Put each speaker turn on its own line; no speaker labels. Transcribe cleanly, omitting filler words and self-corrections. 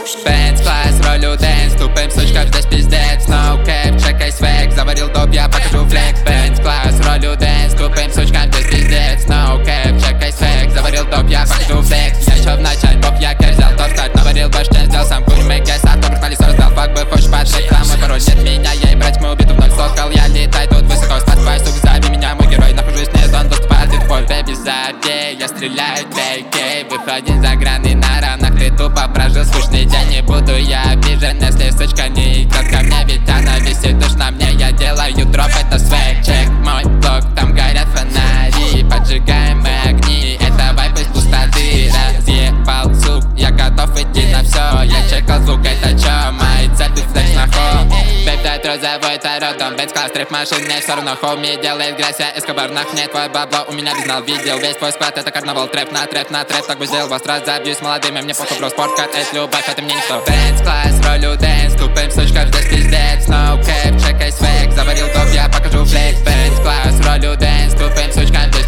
Бенц, класс, ролю дэнс, тупым сучкам здесь пиздец. No cap, чекай свек, заварил доп, я покажу флекс. Бенц, класс, ролю дэнс, тупым сучкам здесь пиздец. No cap, чекай свек, заварил доп, я покажу флекс. Я еще в начале поп, я кэш взял, топ старт, наварил бэштен, сделал сам курс, мэггайс, автобус на лесо раздал, фак бы хочешь поджечь. Там мой пароль, нет меня, я и брать мы убиту вновь сокол, я летай тут высоко, спасибай, сука, зови меня, мой герой, нахожусь вне зон доступа, ты твой бэби, забей, я стреляю, клей, выходи за грани на ранах, ты тупо прожил скучный день, не буду я обижен, если сучка не идет ко мне, ведь она висит душ на мне, я делаю дроп, это свек, чек мой блог, там горят фонари, поджигаем мы огни, это вайп из пустоты, разъебал сук, я готов идти на все, я чекал звук, это чё, мои цепи флекс на хом, бэйб розовой царь родом, бенц класс, трэп машин, мне все равно хоми, делает грязь, я эскобар, нахне твой бабло, у меня безнал, видел весь твой склад, это карнавал, трэп на трэп на трэп, так бы сделал вас, разобьюсь молодыми, мне похуй, бро, спорткар, это любовь, это мне никто. Бенц класс, ролю дэнс, тупым сучкам здесь пиздец, no cap, чекай свек, заварил топ, я покажу флекс. Бенц класс, ролю дэнс, тупым сучкам здесь